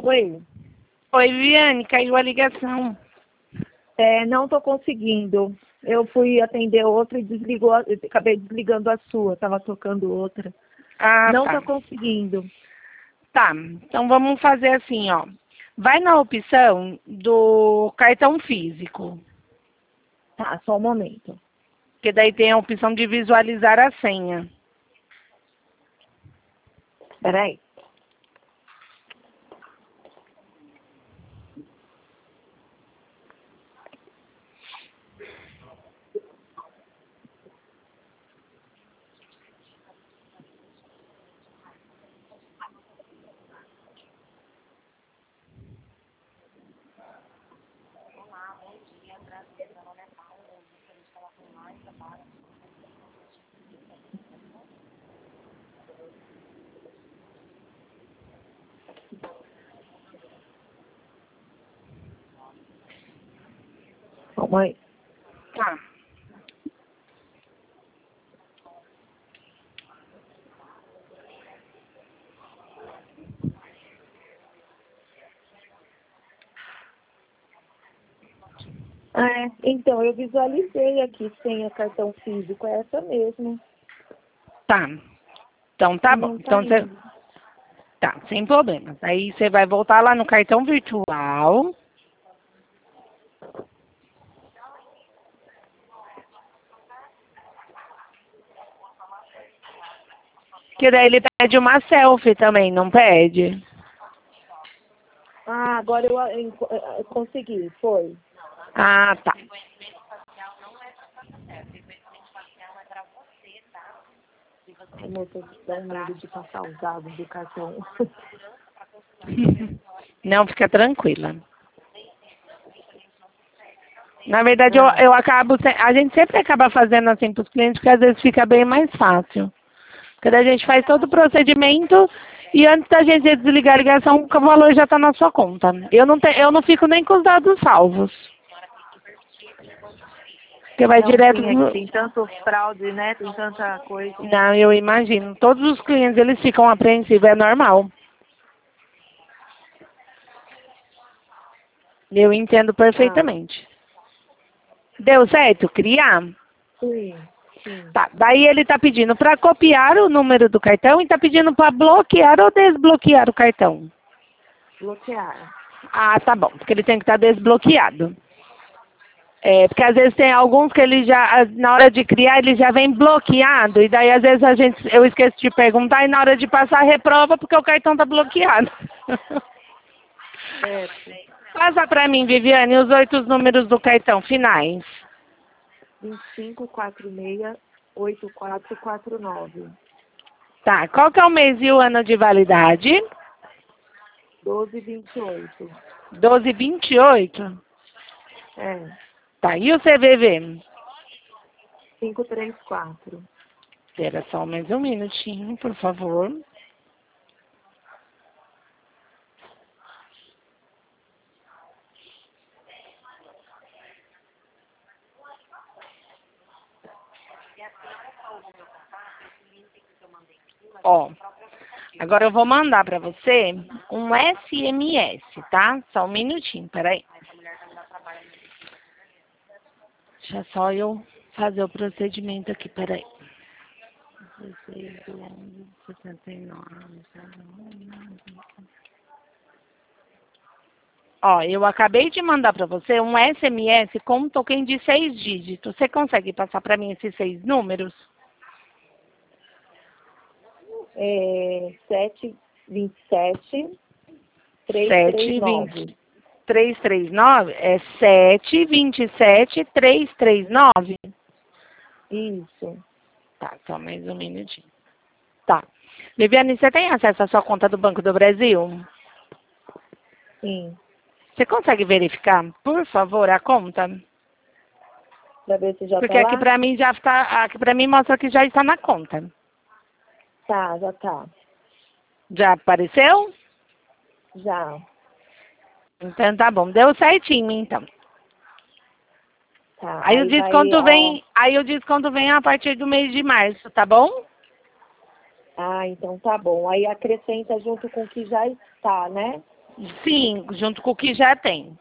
Oi. Oi, Viviane, caiu a ligação. Não tô conseguindo. Eu fui atender outra e desligou, acabei desligando a sua, tava tocando outra. Ah, Não tá. tô conseguindo. Tá, então vamos fazer assim, ó. Vai na opção do cartão físico, Tá, só um momento. que daí tem a opção de visualizar a senha. Peraí. Calma aí. Tá. Então, eu visualizei aqui senha cartão físico, é essa mesmo. Tá. Então tá bom. Não tá Então você. indo. Tá, sem problemas. Aí você vai voltar lá no cartão virtual. Que daí ele pede uma selfie também, não pede? Ah, agora eu consegui, foi. Ah, tá. Moça, dá um medo de passar os dados do cartão. Não, fica tranquila. Na verdade, eu acabo, a gente sempre acaba fazendo assim para os clientes, porque às vezes fica bem mais fácil. Porque daí a gente faz todo o procedimento e antes da gente desligar a ligação, o valor já está na sua conta. Eu não fico nem com os dados salvos. Porque vai Não, direto sim, é que tem tanto fraude, né? Tem tanta coisa. Não, eu imagino. Todos os clientes, eles ficam apreensivos, é normal. Eu entendo perfeitamente. Deu certo? Criar? Sim. Tá, daí ele está pedindo para copiar o número do cartão e está pedindo para bloquear ou desbloquear o cartão. Bloquear. Ah, tá bom, porque ele tem que estar desbloqueado. Porque às vezes tem alguns que ele já, na hora de criar, ele já vem bloqueado. E daí às vezes eu esqueço de perguntar e na hora de passar reprova porque o cartão está bloqueado. Certo. Passa para mim, Viviane, os 8 números do cartão finais. 25468449. Tá, qual que é o mês e o ano de validade? 1228. 12/28. Tá, e o CVV? 534. Espera só mais um minutinho, por favor. Ó, agora eu vou mandar para você um SMS, tá? Só um minutinho, peraí. Deixa só eu fazer o procedimento aqui, peraí. 16/11/79. Ó, eu acabei de mandar para você um SMS com um token de 6 dígitos. Você consegue passar para mim esses 6 números? 727 339. 339? É 727-339? Isso. Tá, só mais um minutinho. Tá. Viviane, você tem acesso à sua conta do Banco do Brasil? Sim. Você consegue verificar, por favor, a conta? Pra ver se já Porque tá lá? aqui para mim já está, aqui para mim mostra que já está na conta. Tá, já tá. Já apareceu? Já. Então tá bom, deu certinho então. Tá. Aí o desconto vem, a partir do mês de março, tá bom? Então tá bom. Aí acrescenta junto com o que já está, né? Sim, junto com o que já tem.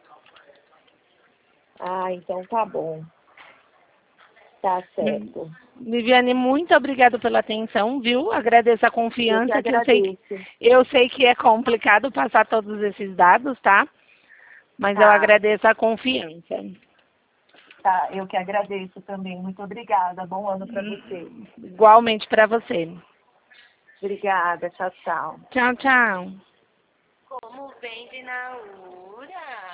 Ah, então tá bom. Tá certo. Viviane, muito obrigada pela atenção, viu? Agradeço a confiança, Eu que que agradeço. eu sei que é complicado passar todos esses dados, tá? Mas eu Tá, agradeço a confiança. tá, eu que agradeço também. Muito obrigada. Bom ano para você. Igualmente para você. Obrigada. Tchau, tchau. Tchau, tchau. Como vende na URA?